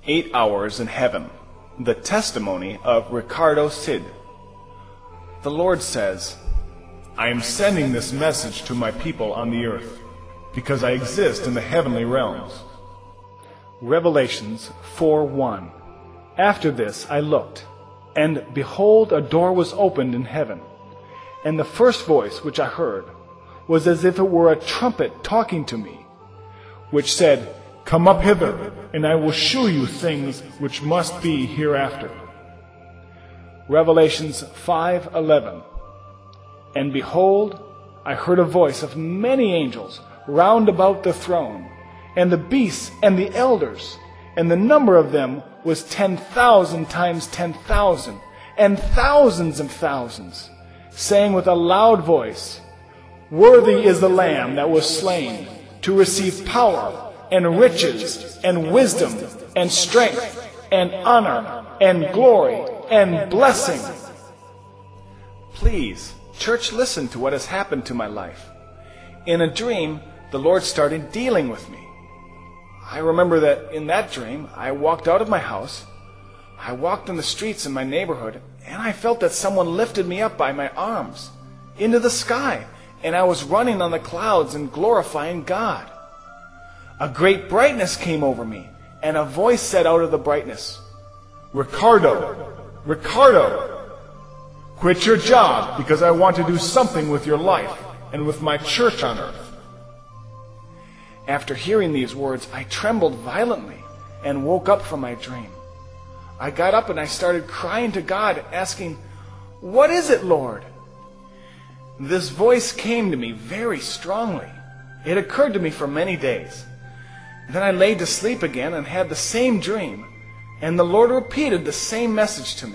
8 Hours in Heaven. The testimony of Ricardo Cid. The Lord says, I am sending this message to my people on the earth, because I exist in the heavenly realms. Revelations 4:1. After this I looked, and behold, a door was opened in heaven. And the first voice which I heard was as if it were a trumpet talking to me, which said, Come up hither, and I will shew you things which must be hereafter. Revelations 5:11. And behold, I heard a voice of many angels round about the throne, and the beasts and the elders, and the number of them was 10,000 times 10,000, and thousands of thousands, saying with a loud voice, Worthy is the Lamb that was slain to receive power and riches and wisdom and strength and honor and glory and blessing. Please, church, listen to what has happened to my life. In a dream, the Lord started dealing with me. I remember that in that dream, I walked out of my house, I walked in the streets in my neighborhood, and I felt that someone lifted me up by my arms into the sky, and I was running on the clouds and glorifying God. A great brightness came over me, and a voice said out of the brightness, Ricardo, quit your job, because I want to do something with your life and with my church on earth. After hearing these words, I trembled violently and woke up from my dream. I got up and I started crying to God, asking, What is it, Lord? This voice came to me very strongly. It occurred to me for many days. Then I laid to sleep again and had the same dream, and the Lord repeated the same message to me.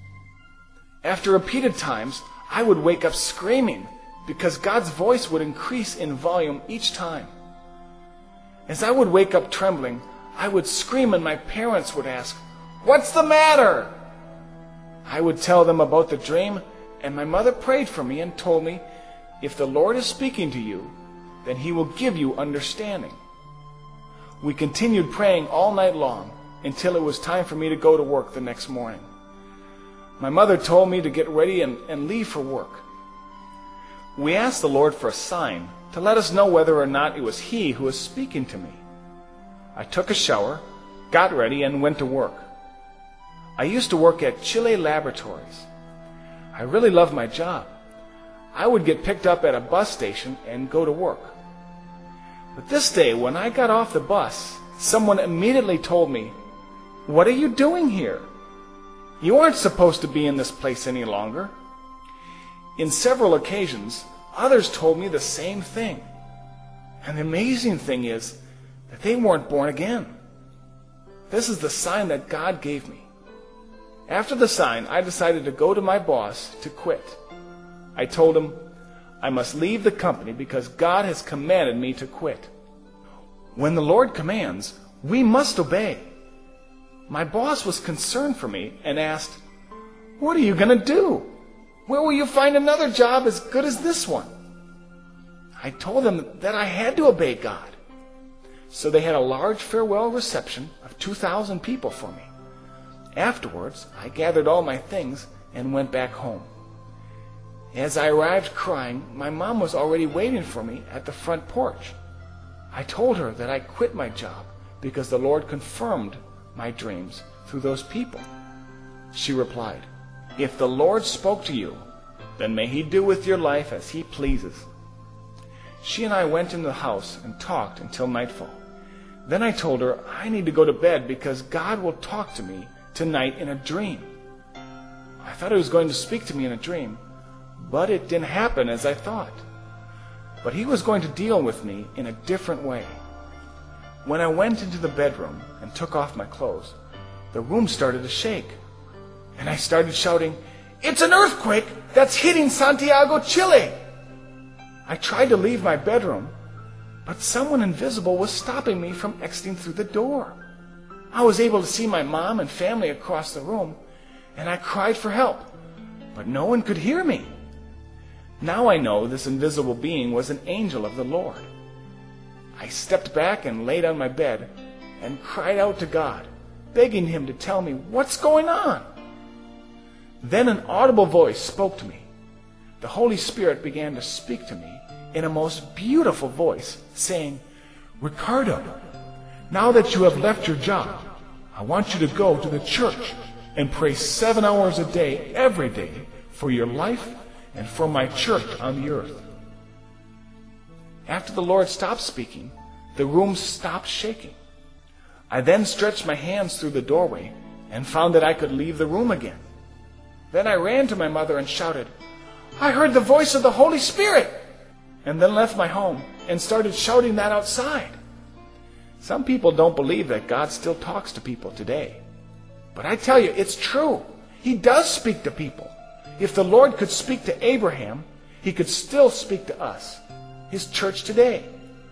After repeated times, I would wake up screaming because God's voice would increase in volume each time. As I would wake up trembling, I would scream and my parents would ask, What's the matter? I would tell them about the dream, and my mother prayed for me and told me, If the Lord is speaking to you, then He will give you understanding. We continued praying all night long until it was time for me to go to work the next morning. My mother told me to get ready and leave for work. We asked the Lord for a sign to let us know whether or not it was He who was speaking to me. I took a shower, got ready, and went to work. I used to work at Chile Laboratories. I really loved my job. I would get picked up at a bus station and go to work. But this day, when I got off the bus, someone immediately told me, What are you doing here? You aren't supposed to be in this place any longer. In several occasions, others told me the same thing. And the amazing thing is that they weren't born again. This is the sign that God gave me. After the sign, I decided to go to my boss to quit. I told him, I must leave the company because God has commanded me to quit. When the Lord commands, we must obey. My boss was concerned for me and asked, What are you going to do? Where will you find another job as good as this one? I told them that I had to obey God. So they had a large farewell reception of 2,000 people for me. Afterwards, I gathered all my things and went back home. As I arrived crying, my mom was already waiting for me at the front porch. I told her that I quit my job because the Lord confirmed my dreams through those people. She replied, If the Lord spoke to you, then may He do with your life as He pleases. She and I went into the house and talked until nightfall. Then I told her I need to go to bed because God will talk to me tonight in a dream. I thought He was going to speak to me in a dream, but it didn't happen as I thought. But He was going to deal with me in a different way. When I went into the bedroom and took off my clothes, the room started to shake. And I started shouting, It's an earthquake that's hitting Santiago, Chile! I tried to leave my bedroom, but someone invisible was stopping me from exiting through the door. I was able to see my mom and family across the room, and I cried for help, but no one could hear me. Now I know this invisible being was an angel of the Lord. I stepped back and laid on my bed and cried out to God, begging him to tell me what's going on. Then an audible voice spoke to me. The Holy Spirit began to speak to me in a most beautiful voice, saying, "Ricardo, now that you have left your job, I want you to go to the church and pray 7 hours a day, every day, for your life and for my church on the earth." After the Lord stopped speaking, the room stopped shaking. I then stretched my hands through the doorway and found that I could leave the room again. Then I ran to my mother and shouted, "I heard the voice of the Holy Spirit!" and then left my home and started shouting that outside. Some people don't believe that God still talks to people today. But I tell you, it's true. He does speak to people. If the Lord could speak to Abraham, he could still speak to us, his church today.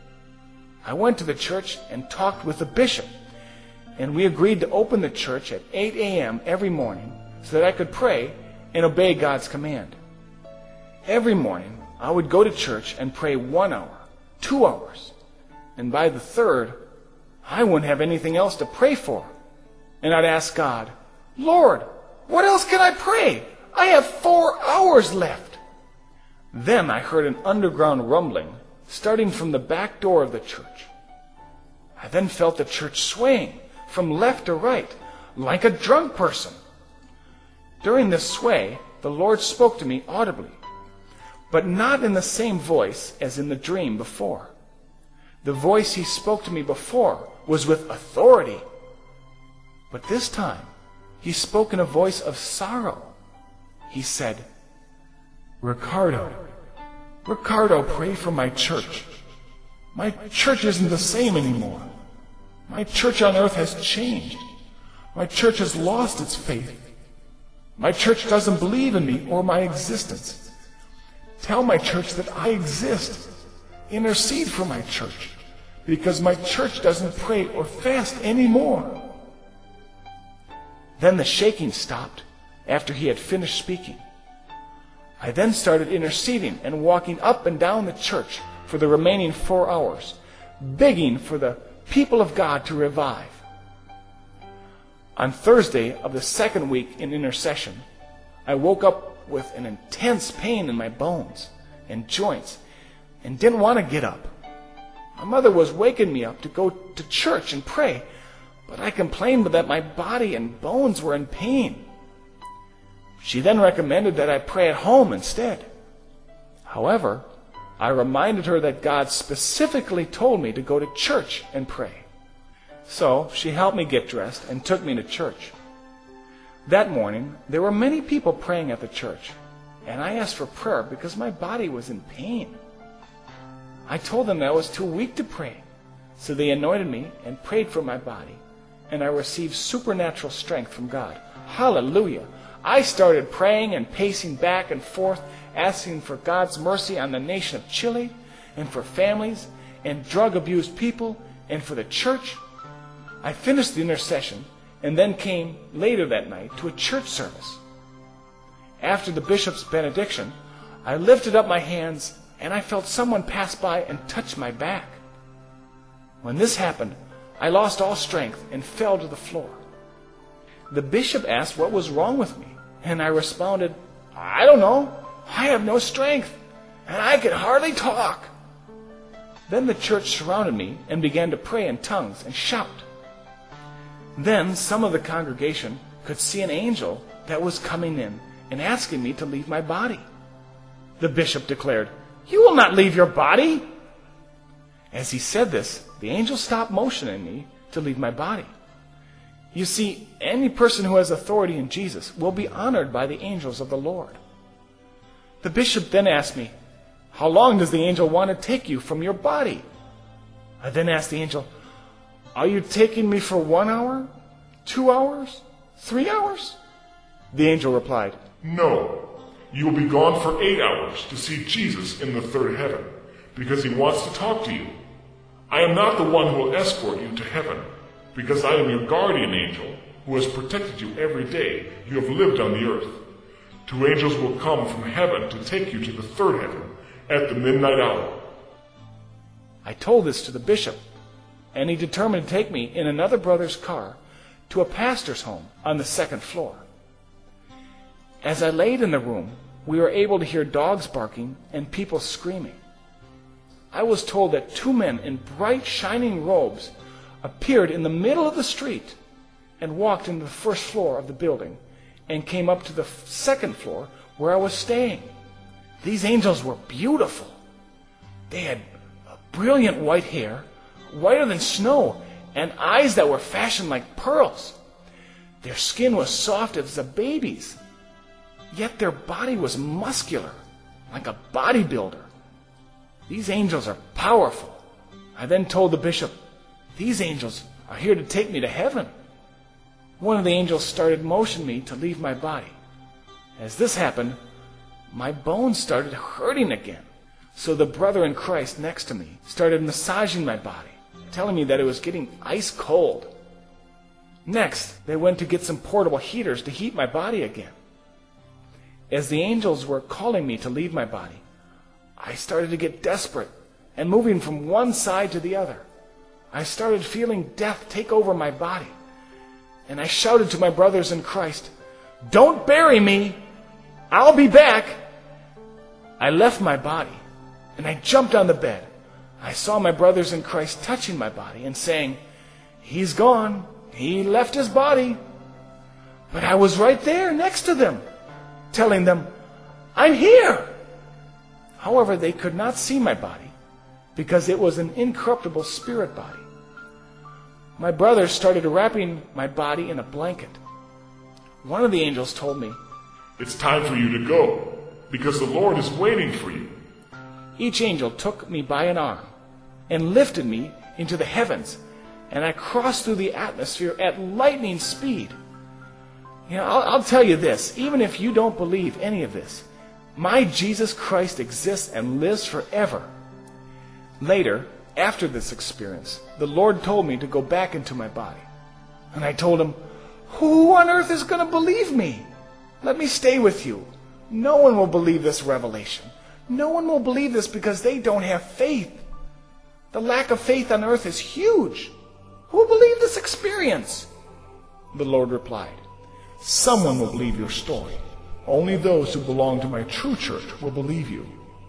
I went to the church and talked with the bishop, and we agreed to open the church at 8 a.m. every morning so that I could pray and obey God's command. Every morning, I would go to church and pray 1 hour, 2 hours, and by the third, I wouldn't have anything else to pray for. And I'd ask God, "Lord, what else can I pray? I have 4 hours left." Then I heard an underground rumbling starting from the back door of the church. I then felt the church swaying from left to right like a drunk person. During this sway, the Lord spoke to me audibly, but not in the same voice as in the dream before. The voice he spoke to me before was with authority, but this time he spoke in a voice of sorrow. He said, Ricardo, pray for my church. My church isn't the same anymore. My church on earth has changed. My church has lost its faith. My church doesn't believe in me or my existence. Tell my church that I exist. Intercede for my church, because my church doesn't pray or fast anymore." Then the shaking stopped after he had finished speaking. I then started interceding and walking up and down the church for the remaining 4 hours, begging for the people of God to revive. On Thursday of the second week in intercession, I woke up with an intense pain in my bones and joints and didn't want to get up. My mother was waking me up to go to church and pray, but I complained that my body and bones were in pain. She then recommended that I pray at home instead. However, I reminded her that God specifically told me to go to church and pray. So she helped me get dressed and took me to church. That morning, there were many people praying at the church, and I asked for prayer because my body was in pain. I told them that I was too weak to pray, so they anointed me and prayed for my body, and I received supernatural strength from God. Hallelujah! I started praying and pacing back and forth, asking for God's mercy on the nation of Chile, and for families and drug-abused people, and for the church. I finished the intercession and then came later that night to a church service. After the bishop's benediction, I lifted up my hands and I felt someone pass by and touch my back. When this happened, I lost all strength and fell to the floor. The bishop asked what was wrong with me, and I responded, "I don't know. I have no strength, and I can hardly talk." Then the church surrounded me and began to pray in tongues and shout. Then some of the congregation could see an angel that was coming in and asking me to leave my body. The bishop declared, "You will not leave your body." As he said this, the angel stopped motioning me to leave my body. You see, any person who has authority in Jesus will be honored by the angels of the Lord. The bishop then asked me, "How long does the angel want to take you from your body?" I then asked the angel, "Are you taking me for 1 hour, 2 hours, 3 hours?" The angel replied, "No, you will be gone for 8 hours to see Jesus in the third heaven, because he wants to talk to you. I am not the one who will escort you to heaven, because I am your guardian angel who has protected you every day you have lived on the earth. 2 angels will come from heaven to take you to the third heaven at the midnight hour." I told this to the bishop, and he determined to take me in another brother's car to a pastor's home on the second floor. As I laid in the room, we were able to hear dogs barking and people screaming. I was told that two men in bright, shining robes appeared in the middle of the street and walked into the first floor of the building and came up to the second floor where I was staying. These angels were beautiful. They had brilliant white hair, whiter than snow, and eyes that were fashioned like pearls. Their skin was soft as a baby's, yet their body was muscular, like a bodybuilder. These angels are powerful. I then told the bishop, "These angels are here to take me to heaven." One of the angels started motioning me to leave my body. As this happened, my bones started hurting again. So the brother in Christ next to me started massaging my body, telling me that it was getting ice cold. Next, they went to get some portable heaters to heat my body again. As the angels were calling me to leave my body, I started to get desperate and moving from one side to the other. I started feeling death take over my body. And I shouted to my brothers in Christ, "Don't bury me! I'll be back!" I left my body and I jumped on the bed. I saw my brothers in Christ touching my body and saying, "He's gone. He left his body." But I was right there next to them, telling them, "I'm here." However, they could not see my body because it was an incorruptible spirit body. My brothers started wrapping my body in a blanket. One of the angels told me, "It's time for you to go, because the Lord is waiting for you." Each angel took me by an arm and lifted me into the heavens, and I crossed through the atmosphere at lightning speed. I'll tell you this, even if you don't believe any of this, my Jesus Christ exists and lives forever. Later, after this experience, the Lord told me to go back into my body. And I told him, "Who on earth is going to believe me? Let me stay with you." No one will believe this revelation. No one will believe this because they don't have faith. The lack of faith on earth is huge. Who will believe this experience? The Lord replied, "Someone will believe your story. Only those who belong to my true church will believe you."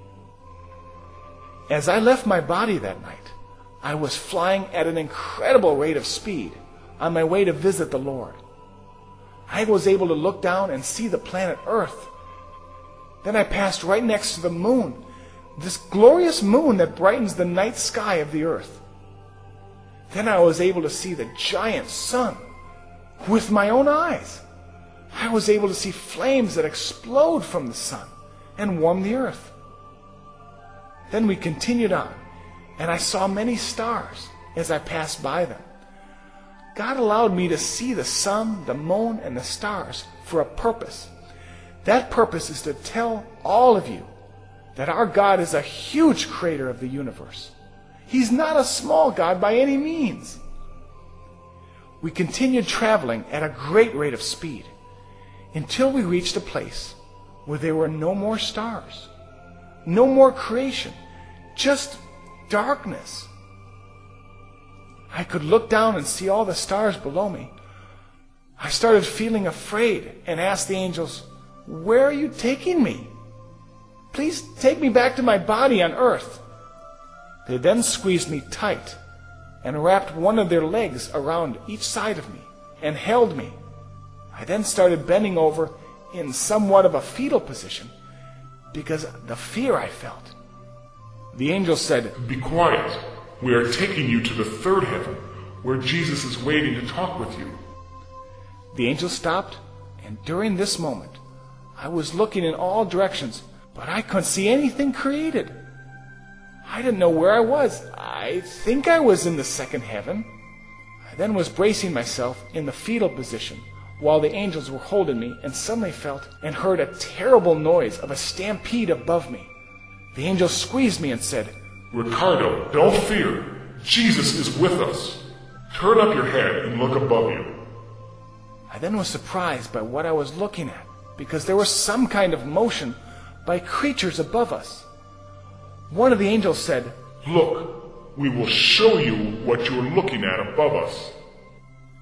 As I left my body that night, I was flying at an incredible rate of speed on my way to visit the Lord. I was able to look down and see the planet Earth. Then I passed right next to the moon, this glorious moon that brightens the night sky of the earth. Then I was able to see the giant sun with my own eyes. I was able to see flames that explode from the sun and warm the earth. Then we continued on, and I saw many stars as I passed by them. God allowed me to see the sun, the moon, and the stars for a purpose. That purpose is to tell all of you that our God is a huge creator of the universe. He's not a small God by any means. We continued traveling at a great rate of speed until we reached a place where there were no more stars, no more creation, just darkness. I could look down and see all the stars below me. I started feeling afraid and asked the angels, "Where are you taking me? Please take me back to my body on earth." They then squeezed me tight and wrapped one of their legs around each side of me and held me. I then started bending over in somewhat of a fetal position because of the fear I felt. The angel said, "Be quiet. We are taking you to the third heaven, where Jesus is waiting to talk with you." The angel stopped, and during this moment, I was looking in all directions, but I couldn't see anything created. I didn't know where I was. I think I was in the second heaven. I then was bracing myself in the fetal position while the angels were holding me, and suddenly felt and heard a terrible noise of a stampede above me. The angel squeezed me and said, "Ricardo, don't fear. Jesus is with us. Turn up your head and look above you." I then was surprised by what I was looking at, because there was some kind of motion by creatures above us. One of the angels said, "Look, we will show you what you are looking at above us."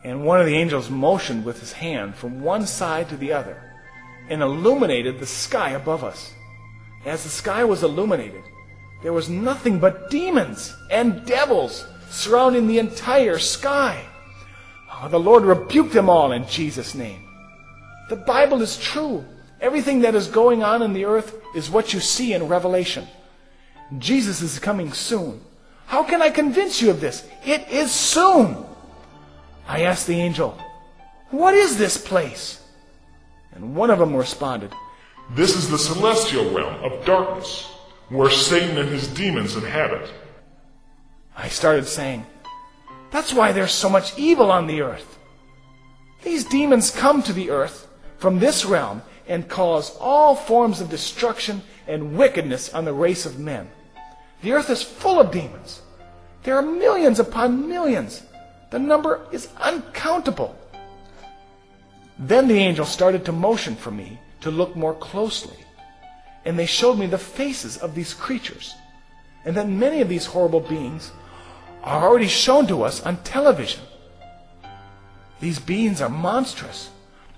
And one of the angels motioned with his hand from one side to the other and illuminated the sky above us. As the sky was illuminated, there was nothing but demons and devils surrounding the entire sky. The Lord rebuked them all in Jesus' name. The Bible is true. Everything that is going on in the earth is what you see in Revelation. Jesus is coming soon. How can I convince you of this? It is soon. I asked the angel, "What is this place?" And one of them responded, "This is the celestial realm of darkness, where Satan and his demons inhabit." I started saying, "That's why there's so much evil on the earth. These demons come to the earth from this realm and cause all forms of destruction and wickedness on the race of men. The earth is full of demons. There are millions upon millions. The number is uncountable." Then the angel started to motion for me to look more closely, and they showed me the faces of these creatures, and that many of these horrible beings are already shown to us on television. These beings are monstrous.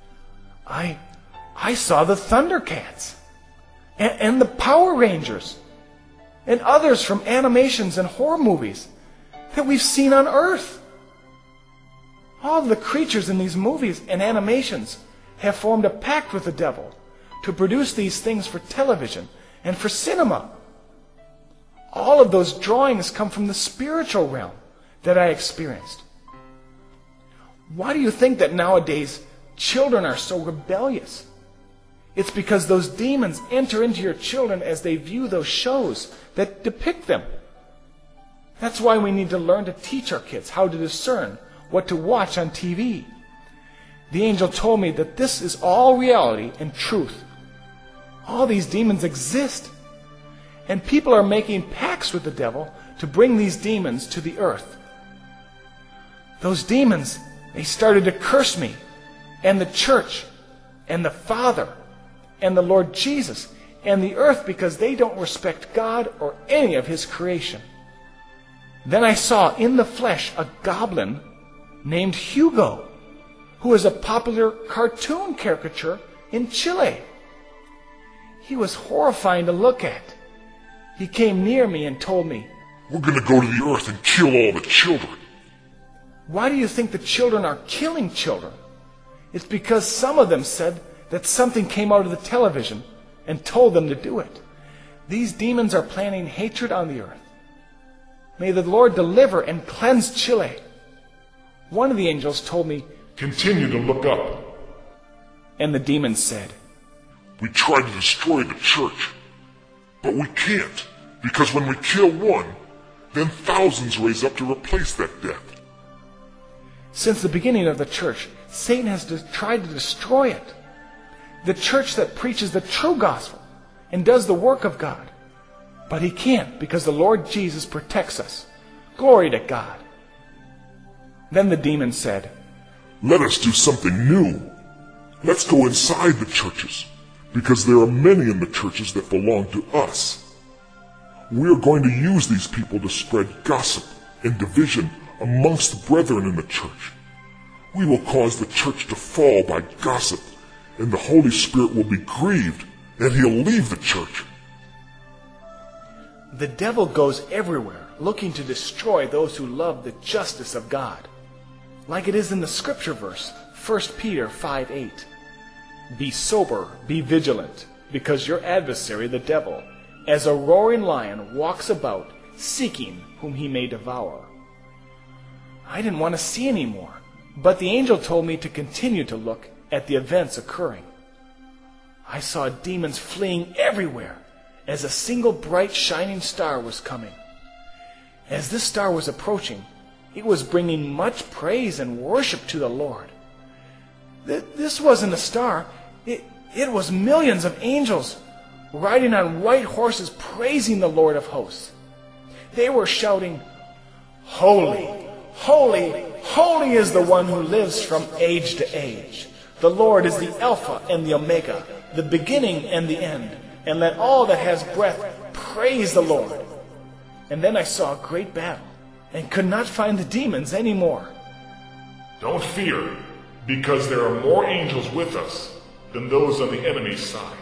I saw the Thundercats, and the Power Rangers, and others from animations and horror movies that we've seen on Earth. All the creatures in these movies and animations have formed a pact with the devil to produce these things for television and for cinema. All of those drawings come from the spiritual realm that I experienced. Why do you think that nowadays children are so rebellious? It's because those demons enter into your children as they view those shows that depict them. That's why we need to learn to teach our kids how to discern what to watch on TV. The angel told me that this is all reality and truth. All these demons exist, and people are making pacts with the devil to bring these demons to the earth. Those demons, they started to curse me and the church and the Father and the Lord Jesus and the earth because they don't respect God or any of His creation. Then I saw in the flesh a goblin named Hugo, who is a popular cartoon caricature in Chile. He was horrifying to look at. He came near me and told me, "We're going to go to the earth and kill all the children." Why do you think the children are killing children? It's because some of them said that something came out of the television and told them to do it. These demons are planning hatred on the earth. May the Lord deliver and cleanse Chile. One of the angels told me, "Continue to look up." And the demons said, "We tried to destroy the church, but we can't, because when we kill one, then thousands raise up to replace that death." Since the beginning of the church, Satan has tried to destroy it. The church that preaches the true gospel and does the work of God. But he can't because the Lord Jesus protects us. Glory to God. Then the demon said, "Let us do something new. Let's go inside the churches, because there are many in the churches that belong to us. We are going to use these people to spread gossip and division amongst the brethren in the church. We will cause the church to fall by gossip, and the Holy Spirit will be grieved, and He'll leave the church." The devil goes everywhere looking to destroy those who love the justice of God. Like it is in the scripture verse, 1 Peter 5:8. "Be sober, be vigilant, because your adversary, the devil, as a roaring lion, walks about, seeking whom he may devour." I didn't want to see anymore, but the angel told me to continue to look at the events occurring. I saw demons fleeing everywhere as a single bright shining star was coming. As this star was approaching, it was bringing much praise and worship to the Lord. This wasn't a star. It was millions of angels riding on white horses praising the Lord of hosts. They were shouting, "Holy, holy, holy is the one who lives from age to age. The Lord is the Alpha and the Omega, the beginning and the end. And let all that has breath praise the Lord." And then I saw a great battle and could not find the demons anymore. Don't fear, because there are more angels with us than those on the enemy's side.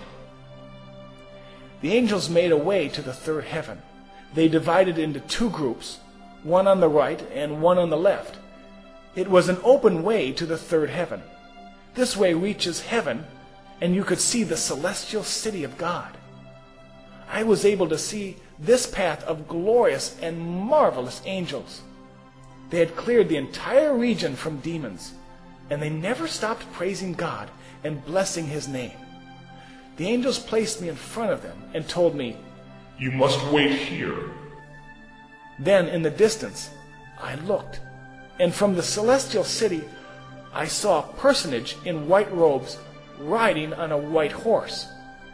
The angels made a way to the third heaven. They divided into two groups, one on the right and one on the left. It was an open way to the third heaven. This way reaches heaven, and you could see the celestial city of God. I was able to see this path of glorious and marvelous angels. They had cleared the entire region from demons, and they never stopped praising God and blessing His name. The angels placed me in front of them and told me, "You must wait here." Then in the distance I looked, and from the celestial city I saw a personage in white robes riding on a white horse.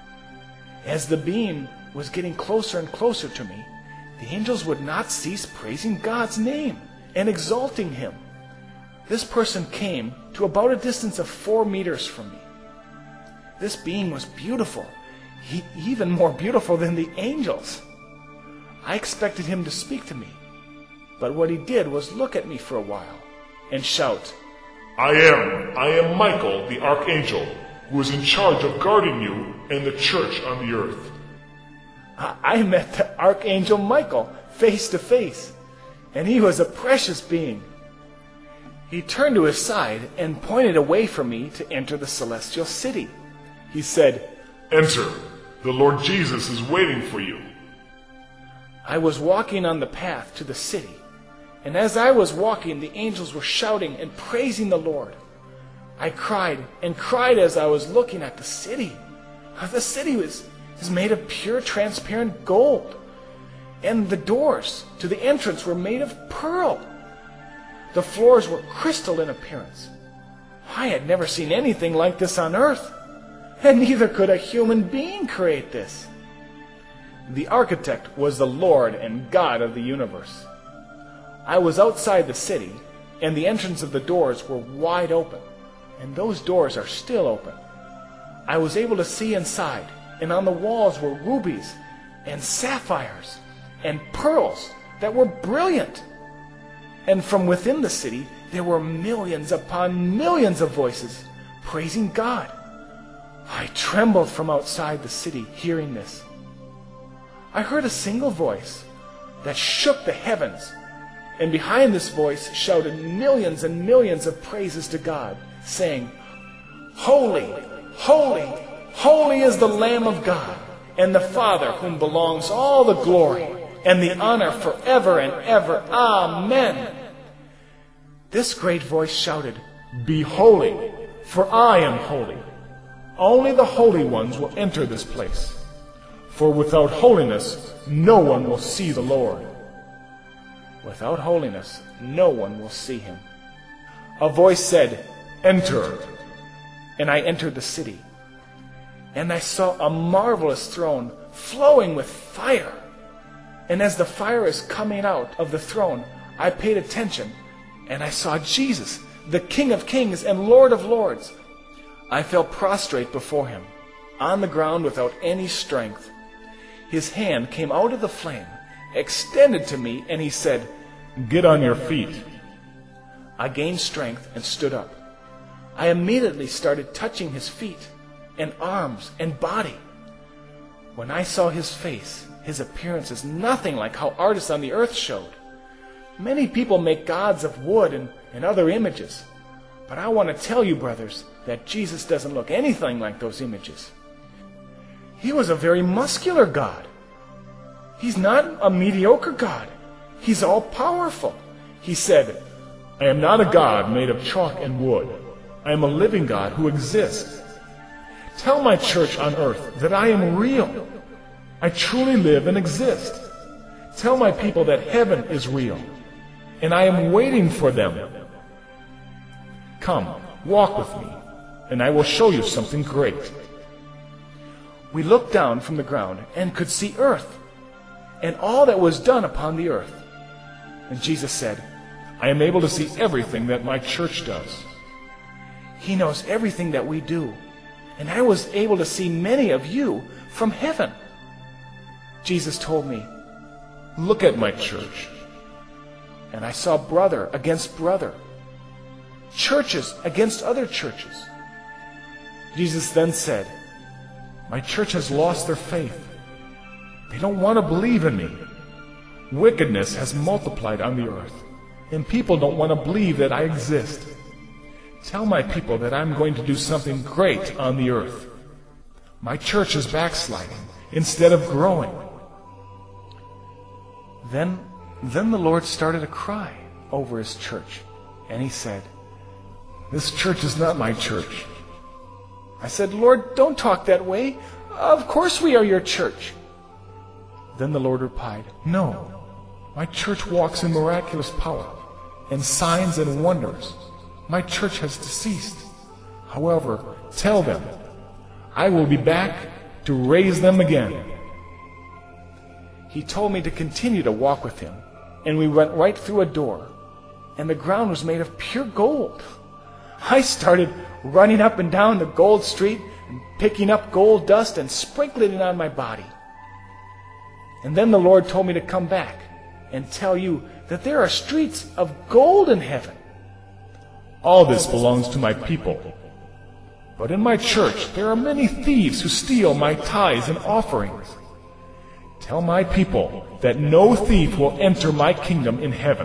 As the being was getting closer and closer to me, the angels would not cease praising God's name and exalting Him. This person came to about a distance of 4 meters from me. This being was beautiful, even more beautiful than the angels. I expected him to speak to me, but what he did was look at me for a while and shout, I am Michael, the archangel, who is in charge of guarding you and the church on the earth." I met the archangel Michael face to face, and he was a precious being. He turned to his side and pointed away from me to enter the celestial city. He said, "Enter. The Lord Jesus is waiting for you." I was walking on the path to the city, and as I was walking, the angels were shouting and praising the Lord. I cried and cried as I was looking at the city. The city is made of pure transparent gold, and the doors to the entrance were made of pearl. The floors were crystal in appearance. I had never seen anything like this on earth, and neither could a human being create this. The architect was the Lord and God of the universe. I was outside the city, and the entrance of the doors were wide open, and those doors are still open. I was able to see inside, and on the walls were rubies and sapphires and pearls that were brilliant. And from within the city there were millions upon millions of voices praising God. I trembled from outside the city hearing this. I heard a single voice that shook the heavens, and behind this voice shouted millions and millions of praises to God, saying, "Holy, holy, holy is the Lamb of God, and the Father, whom belongs all the glory and the honor forever and ever. Amen." This great voice shouted, "Be holy, for I am holy. Only the holy ones will enter this place. For without holiness, no one will see the Lord." Without holiness, no one will see Him. A voice said, "Enter." And I entered the city. And I saw a marvelous throne flowing with fire. And as the fire is coming out of the throne, I paid attention, and I saw Jesus, the King of Kings and Lord of Lords. I fell prostrate before Him, on the ground without any strength. His hand came out of the flame, extended to me, and He said, "Get on your feet." I gained strength and stood up. I immediately started touching His feet and arms and body. When I saw His face, His appearance is nothing like how artists on the earth showed. Many people make gods of wood and other images, but I want to tell you, brothers, that Jesus doesn't look anything like those images. He was a very muscular God. He's not a mediocre God. He's all-powerful. He said, "I am not a God made of chalk and wood. I am a living God who exists. Tell my church on earth that I am real. I truly live and exist. Tell my people that heaven is real, and I am waiting for them. Come, walk with me, and I will show you something great." We looked down from the ground and could see earth, and all that was done upon the earth. And Jesus said, "I am able to see everything that my church does." He knows everything that we do, and I was able to see many of you from heaven. Jesus told me, "Look at my church." And I saw brother against brother. churches against other churches. Jesus then said, "My church has lost their faith. They don't want to believe in me. Wickedness has multiplied on the earth, and people don't want to believe that I exist. Tell my people that I'm going to do something great on the earth. My church is backsliding instead of growing." Then the Lord started to cry over his church, and he said, "This church is not my church." I said, "Lord, don't talk that way. Of course we are your church." Then the Lord replied, "No, my church walks in miraculous power and signs and wonders. My church has deceased. However, tell them, I will be back to raise them again." He told me to continue to walk with him, and we went right through a door, and the ground was made of pure gold. I started running up and down the gold street and picking up gold dust and sprinkling it on my body. And then the Lord told me to come back and tell you that there are streets of gold in heaven. All this belongs to my people. But in my church there are many thieves who steal my tithes and offerings. Tell my people that no thief will enter my kingdom in heaven.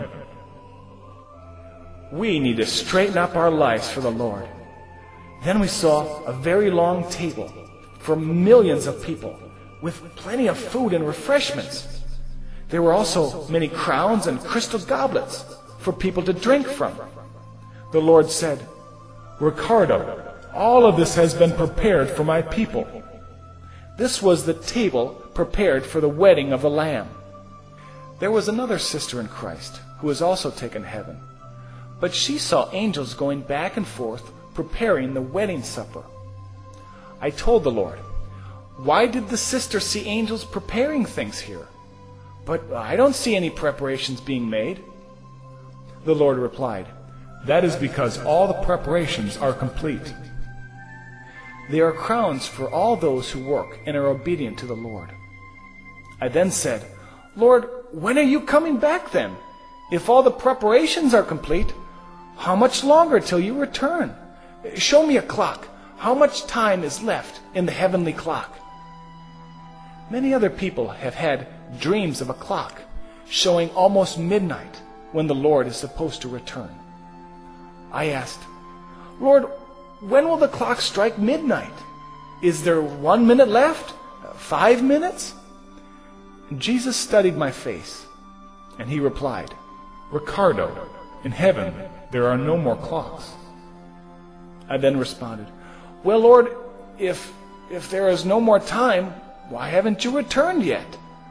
We need to straighten up our lives for the Lord. Then we saw a very long table for millions of people with plenty of food and refreshments. There were also many crowns and crystal goblets for people to drink from. The Lord said, "Ricardo, all of this has been prepared for my people." This was the table prepared for the wedding of the Lamb. There was another sister in Christ who was also taken to heaven, but she saw angels going back and forth preparing the wedding supper. I told the Lord, "Why did the sister see angels preparing things here? But I don't see any preparations being made." The Lord replied, "That is because all the preparations are complete. There are crowns for all those who work and are obedient to the Lord." I then said, "Lord, when are you coming back then? If all the preparations are complete, how much longer till you return? Show me a clock. How much time is left in the heavenly clock?" Many other people have had dreams of a clock showing almost midnight when the Lord is supposed to return. I asked, "Lord, when will the clock strike midnight? Is there 1 minute left? 5 minutes?" Jesus studied my face, and he replied, "Ricardo, in heaven there are no more clocks." I then responded, "Well, Lord, if there is no more time, why haven't you returned yet?"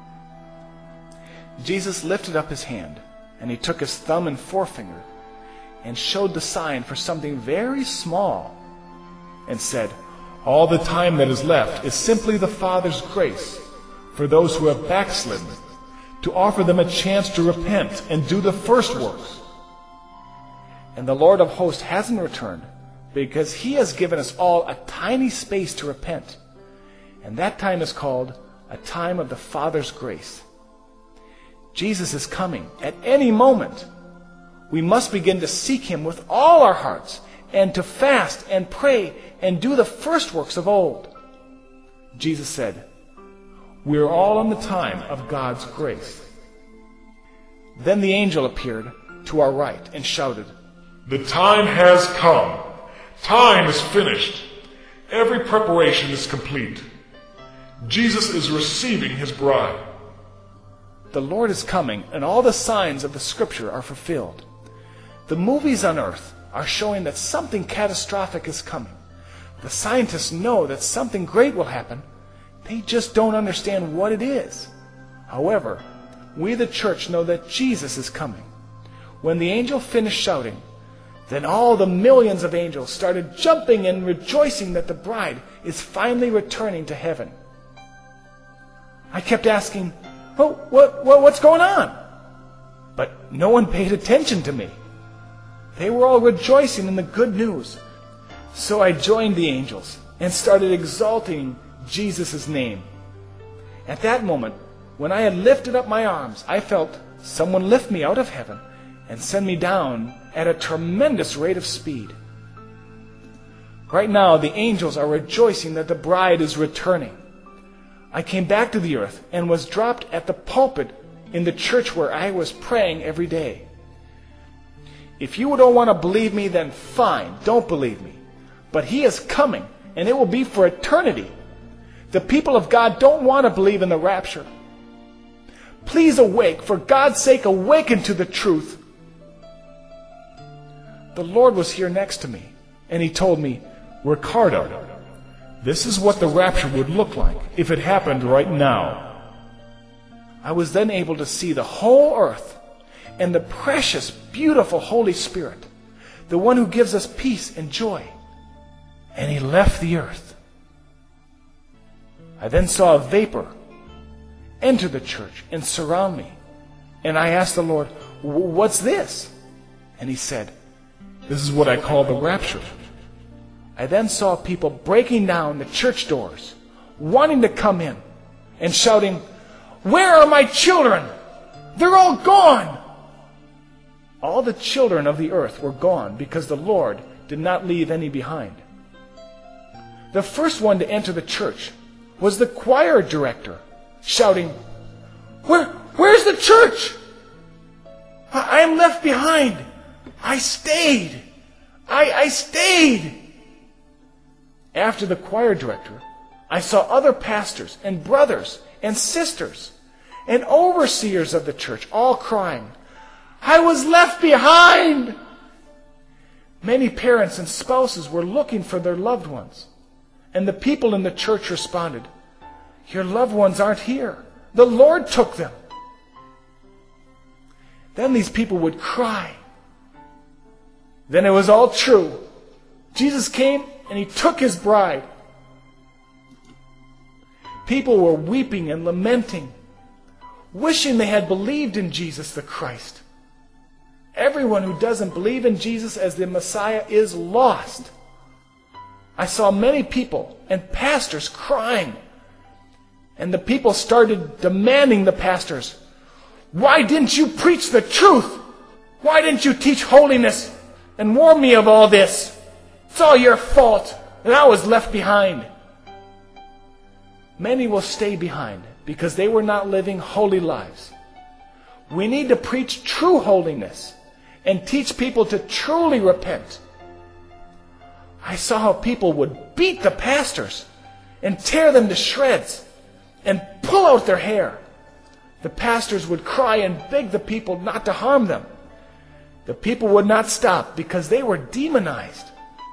Jesus lifted up his hand, and he took his thumb and forefinger and showed the sign for something very small and said, "All the time that is left is simply the Father's grace for those who have backslidden, to offer them a chance to repent and do the first works." And the Lord of hosts hasn't returned because he has given us all a tiny space to repent. And that time is called a time of the Father's grace. Jesus is coming at any moment. We must begin to seek him with all our hearts and to fast and pray and do the first works of old. Jesus said, "We are all in the time of God's grace." Then the angel appeared to our right and shouted, "The time has come. Time is finished. Every preparation is complete. Jesus is receiving his bride." The Lord is coming, and all the signs of the Scripture are fulfilled. The movies on earth are showing that something catastrophic is coming. The scientists know that something great will happen. They just don't understand what it is. However, we the church know that Jesus is coming. When the angel finished shouting, then all the millions of angels started jumping and rejoicing that the bride is finally returning to heaven. I kept asking, what's going on? But no one paid attention to me. They were all rejoicing in the good news. So I joined the angels and started exalting Jesus' name. At that moment, when I had lifted up my arms, I felt someone lift me out of heaven and send me down at a tremendous rate of speed. Right now, the angels are rejoicing that the bride is returning. I came back to the earth and was dropped at the pulpit in the church where I was praying every day. If you don't want to believe me, then fine, don't believe me. But he is coming, and it will be for eternity. The people of God don't want to believe in the rapture. Please awake, for God's sake, awaken to the truth. The Lord was here next to me, and he told me, Ricardo, this is what the rapture would look like if it happened right now. I was then able to see the whole earth and the precious, beautiful Holy Spirit, the one who gives us peace and joy. And he left the earth. I then saw a vapor enter the church and surround me. And I asked the Lord, what's this? And he said, this is what I call the rapture. I then saw people breaking down the church doors, wanting to come in, and shouting, where are my children? They're all gone! All the children of the earth were gone because the Lord did not leave any behind. The first one to enter the church was the choir director, shouting, where's the church? I am left behind. I stayed. I stayed. After the choir director, I saw other pastors and brothers and sisters and overseers of the church all crying, I was left behind. Many parents and spouses were looking for their loved ones. And the people in the church responded, your loved ones aren't here. The Lord took them. Then these people would cry. Then it was all true. Jesus came and he took his bride. People were weeping and lamenting, wishing they had believed in Jesus the Christ. Everyone who doesn't believe in Jesus as the Messiah is lost. I saw many people and pastors crying. And the people started demanding the pastors, why didn't you preach the truth? Why didn't you teach holiness and warn me of all this? It's all your fault, and I was left behind. Many will stay behind because they were not living holy lives. We need to preach true holiness and teach people to truly repent. I saw how people would beat the pastors and tear them to shreds and pull out their hair. The pastors would cry and beg the people not to harm them. The people would not stop because they were demonized.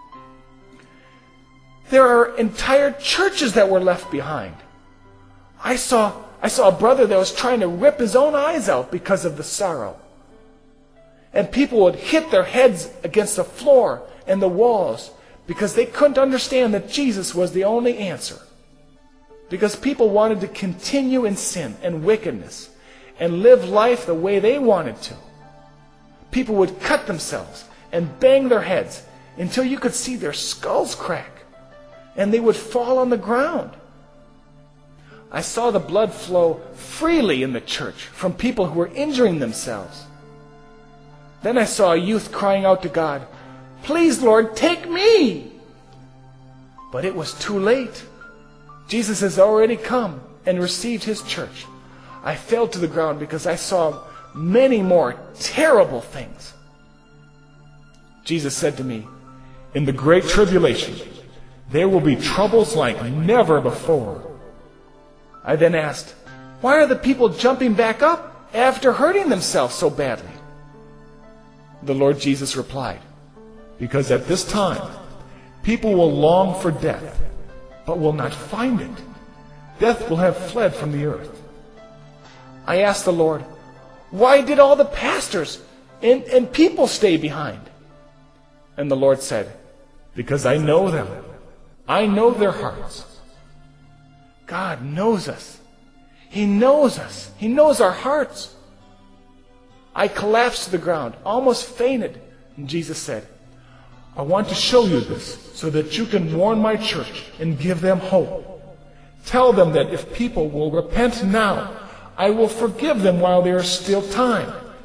There are entire churches that were left behind. I saw a brother that was trying to rip his own eyes out because of the sorrow. And people would hit their heads against the floor and the walls because they couldn't understand that Jesus was the only answer. Because people wanted to continue in sin and wickedness and live life the way they wanted to. People would cut themselves and bang their heads until you could see their skulls crack, and they would fall on the ground. I saw the blood flow freely in the church from people who were injuring themselves. Then I saw a youth crying out to God, please, Lord, take me! But it was too late. Jesus has already come and received his church. I fell to the ground because I saw many more terrible things. Jesus said to me, in the great tribulation, there will be troubles like never before. I then asked, why are the people jumping back up after hurting themselves so badly? The Lord Jesus replied, because at this time, people will long for death, but will not find it. Death will have fled from the earth. I asked the Lord, why did all the pastors and people stay behind? And the Lord said, because I know them. I know their hearts. God knows us. He knows us. He knows our hearts. I collapsed to the ground, almost fainted. And Jesus said, I want to show you this so that you can warn my church and give them hope. Tell them that if people will repent now, I will forgive them while there is still time.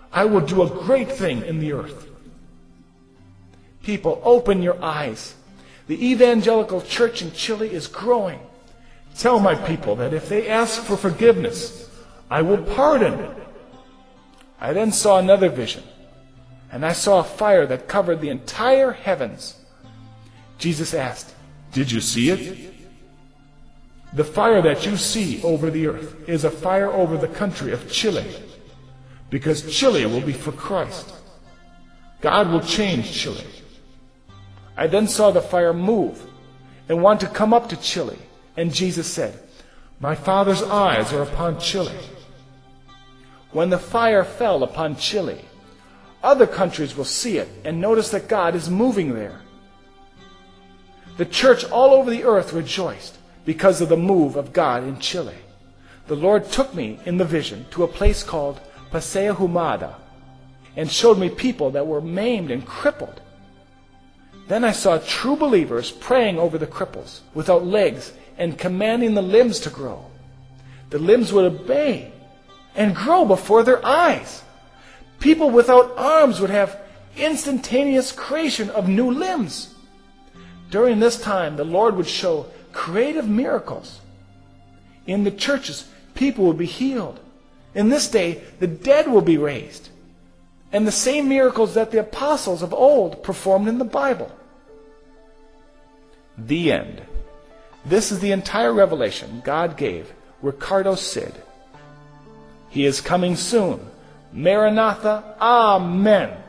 I will do a great thing in the earth. People, open your eyes. The evangelical church in Chile is growing. Tell my people that if they ask for forgiveness, I will pardon. I then saw another vision, and I saw a fire that covered the entire heavens. Jesus asked, "Did you see it?" The fire that you see over the earth is a fire over the country of Chile, because Chile will be for Christ. God will change Chile. I then saw the fire move and want to come up to Chile, and Jesus said, "My Father's eyes are upon Chile." When the fire fell upon Chile, other countries will see it and notice that God is moving there. The church all over the earth rejoiced because of the move of God in Chile. The Lord took me in the vision to a place called Paseo Humada and showed me people that were maimed and crippled. Then I saw true believers praying over the cripples without legs and commanding the limbs to grow. The limbs would obey and grow before their eyes. People without arms would have instantaneous creation of new limbs. During this time, the Lord would show creative miracles. In the churches, people will be healed. In this day, the dead will be raised. And the same miracles that the apostles of old performed in the Bible. The end. This is the entire revelation God gave Ricardo Cid. He is coming soon. Maranatha, Amen.